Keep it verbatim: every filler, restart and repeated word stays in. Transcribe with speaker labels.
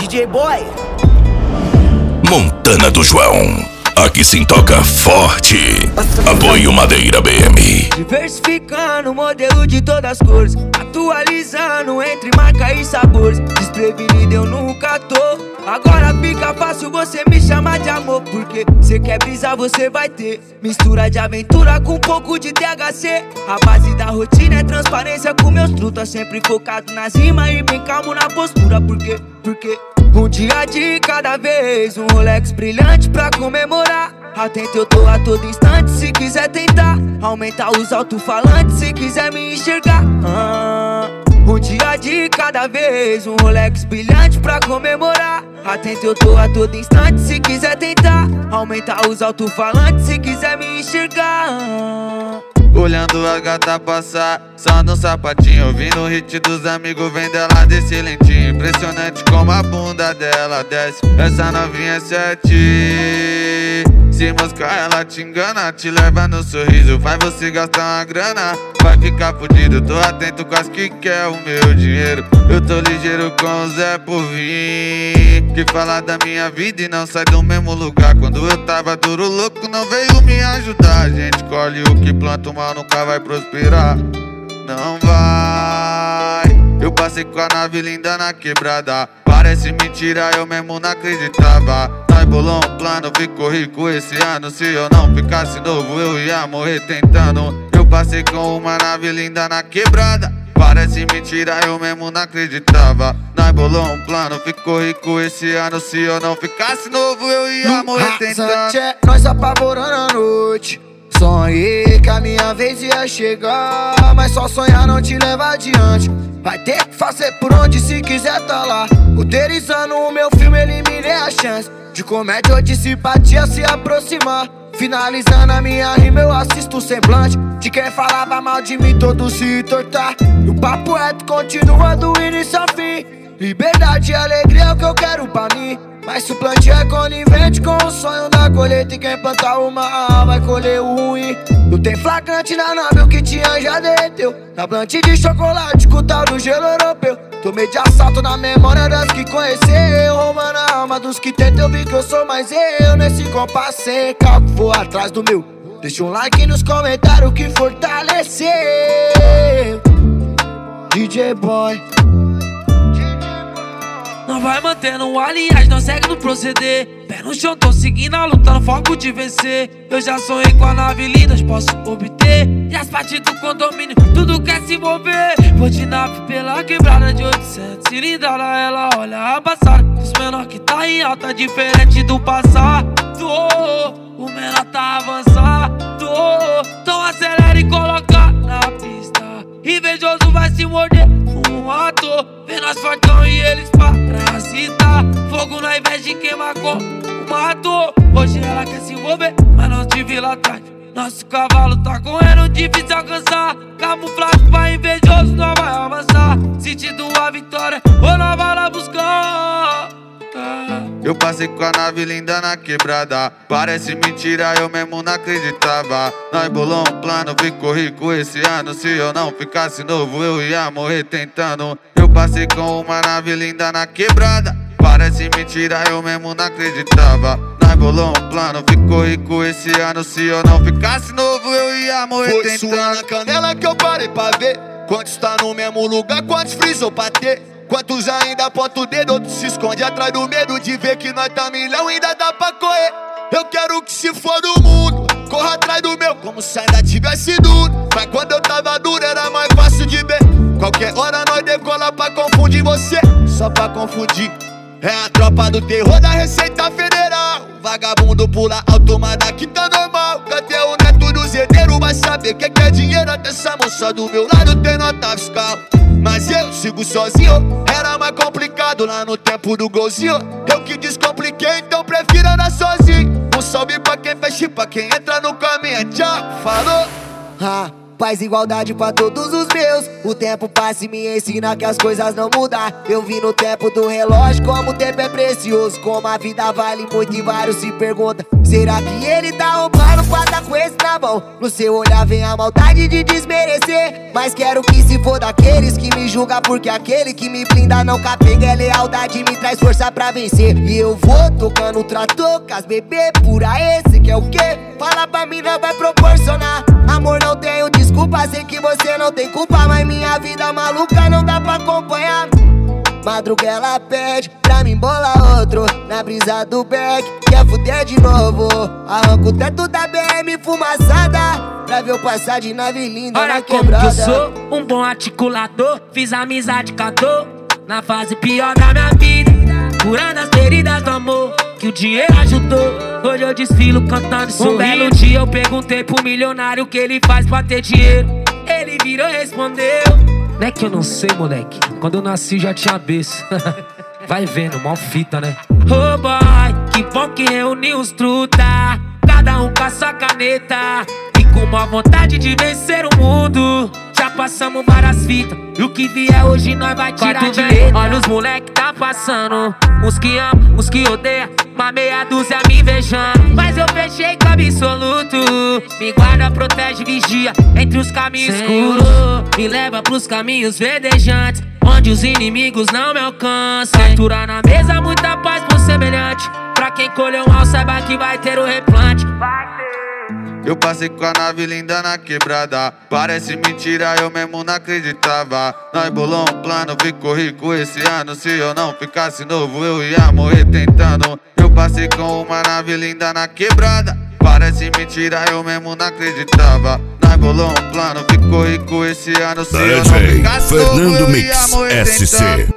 Speaker 1: D J Boy.
Speaker 2: Montana do João, aqui sim toca forte. Apoio Madeira B M.
Speaker 3: Diversificando o modelo de todas as cores, atualizando entre marca e sabores. Desprevenido eu nunca tô. Agora fica fácil você me chamar de amor, porque cê quer brisar, você vai ter mistura de aventura com um pouco de T H C. A base da rotina é transparência com meus trutas, sempre focado nas rimas e bem calmo na postura. Por quê? Porque um dia de cada vez, um Rolex brilhante pra comemorar. Atento eu tô a todo instante, se quiser tentar aumentar os alto-falantes, se quiser me enxergar. ah, Um dia de cada vez, um Rolex brilhante pra comemorar. Atento eu tô a todo instante, se quiser tentar aumentar os alto-falantes, se quiser me enxergar.
Speaker 4: Olhando a gata passar, só no sapatinho, ouvindo o hit dos amigos, vem dela desse lentinho. Impressionante como a bunda dela desce, essa novinha é sete. Se moscar ela te engana, te leva no sorriso, faz você gastar uma grana, vai ficar fudido. Tô atento com as que quer o meu dinheiro, eu tô ligeiro com o Zé por vir, que fala da minha vida e não sai do mesmo lugar. Quando eu tava duro louco não veio me ajudar. A gente colhe o que planta, o mal nunca vai prosperar, não vai. Eu passei com a nave linda na quebrada, parece mentira, eu mesmo não acreditava. Nós bolou um plano, ficou rico esse ano. Se eu não ficasse novo eu ia morrer tentando. Eu passei com uma nave linda na quebrada, parece mentira, eu mesmo não acreditava. Nós bolou um plano, ficou rico esse ano. Se eu não ficasse novo eu ia morrer tentando.
Speaker 3: É nós apavorando a noite, sonhei que a minha vez ia chegar, mas só sonhar não te leva adiante. Vai ter que fazer por onde se quiser tá lá. Roteirizando o meu filme, eliminei a chance de comédia ou de simpatia se aproximar. Finalizando a minha rima, eu assisto o semblante de quem falava mal de mim, todo se tortar. E o papo reto continua do início ao fim. Liberdade e alegria é o que eu quero pra mim, mas se o plantio é conivente com o sonho da colheita, e quem plantar o mal vai colher o ruim. Não tem flagrante na nave, o que tinha já derreteu na plante de chocolate com o tal do gelo europeu. Tomei de assalto na memória das que conheceu, roubando a alma dos que tentam. Eu vi que eu sou mais eu nesse compasso sem calco, vou atrás do meu. Deixa um like nos comentários que fortaleceu. D J Boy. Não vai mantendo o aliás, não segue no proceder. Pé no chão, tô seguindo a luta no foco de vencer. Eu já sonhei com a nave linda, posso obter. E as partes do condomínio, tudo quer se envolver. Vou de nave pela quebrada de oitocentos cilindrada, ela olha a passada dos menor que tá em alta, diferente do passado. O menor tá avançado, então acelera e coloca na pista. Invejoso vai se morder um ator, vê nós fortão e eles parasitar. Fogo na inveja e queima com o mato. Hoje ela quer se envolver, mas não te vi lá atrás. Nosso cavalo tá correndo, difícil alcançar. Camuflado pra invejoso, não vai avançar. Sentindo a vitória, ou não vai lá buscar.
Speaker 4: Eu passei com a nave linda na quebrada, parece mentira, eu mesmo não acreditava. Nós bolou um plano, ficou rico esse ano. Se eu não ficasse novo eu ia morrer tentando. Eu passei com uma nave linda na quebrada, parece mentira, eu mesmo não acreditava. Nós bolou um plano, ficou rico esse ano. Se eu não ficasse novo eu ia morrer
Speaker 5: Foi
Speaker 4: tentando.
Speaker 5: Foi suando a canela que eu parei pra ver quantos tá no mesmo lugar, quantos frisou pra ter. Quantos ainda aponta o dedo, outros se esconde atrás do medo de ver que nós tá milhão, ainda dá pra correr. Eu quero que se for do mundo, corra atrás do meu como se ainda tivesse duro. Mas quando eu tava duro era mais fácil de ver. Qualquer hora nós decola pra confundir você, só pra confundir. É a tropa do terror da Receita Federal. Vagabundo pula alto, mas daqui tá normal. Cadê o neto do zedeiro? Vai saber que que é dinheiro. Até essa moça do meu lado tem nota fiscal. Mas eu sigo sozinho, era mais complicado lá no tempo do golzinho. Eu que descompliquei, então prefiro andar sozinho. Um salve pra quem fecha e pra quem entra no caminho. Tchau, falou.
Speaker 3: Ah, paz e igualdade pra todos os meus. O tempo passa e me ensina que as coisas não mudam. Eu vi no tempo do relógio como o tempo é precioso, como a vida vale muito e vários se perguntam: será que ele tá roubando pra tá com esse na mão? No seu olhar vem a maldade de desmerecer, mas quero que se for daqueles que me julga, porque aquele que me blinda não capenga, é lealdade, me traz força pra vencer. E eu vou tocando o trator com as bebê pura, esse que é o quê? Fala pra mim, não vai proporcionar. Amor, não tenho desculpa, sei que você não tem culpa, mas minha vida maluca não dá pra acompanhar. Madruga ela pede pra mim bolar outro na brisa do beck, quer fuder de novo. Arranco o teto da B M fumaçada pra ver eu passar de nave linda.
Speaker 1: Olha
Speaker 3: na
Speaker 1: como
Speaker 3: quebrada.
Speaker 1: que eu sou um bom articulador, fiz amizade com a dor na fase pior da minha vida, curando as feridas do amor que o dinheiro ajudou. Hoje eu desfilo cantando e sorrindo. Um belo dia eu perguntei pro milionário o que ele faz pra ter dinheiro. Ele virou e respondeu: não é que eu não sei, moleque, quando eu nasci já tinha berço. Vai vendo, mal fita, né? Oh boy, que bom que reuniu os truta, cada um com a sua caneta e com uma vontade de vencer o mundo. Já passamos várias fitas e o que vier hoje nós vai tirar de letra. Olha os moleque tá passando, uns que amam, uns que odeiam, uma meia dúzia me invejando. Mas eu fechei com absoluto, me guarda, protege, vigia entre os caminhos escuros, me leva pros caminhos verdejantes, onde os inimigos não me alcançam. Capturar na mesa muita paz pro semelhante, pra quem colheu mal saiba que vai ter o replante.
Speaker 4: Eu passei com a nave linda na quebrada, parece mentira, eu mesmo não acreditava. Nós bolou um plano, ficou rico esse ano. Se eu não ficasse novo, eu ia morrer tentando. Eu passei com uma nave linda na quebrada, parece mentira, eu mesmo não acreditava. Nós bolou um plano, ficou rico esse ano. Se eu não ficasse novo, eu ia morrer tentando.